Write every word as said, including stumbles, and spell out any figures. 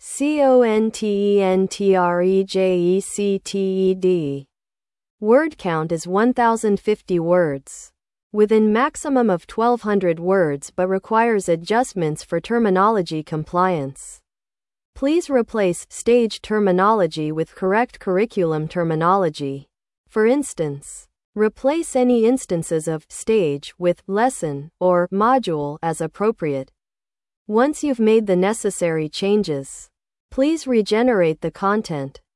contentrejected. Word count is one thousand fifty words. Within maximum of twelve hundred words but requires adjustments for terminology compliance. Please replace stage terminology with correct curriculum terminology. For instance, replace any instances of stage with lesson or module as appropriate. Once you've made the necessary changes, please regenerate the content.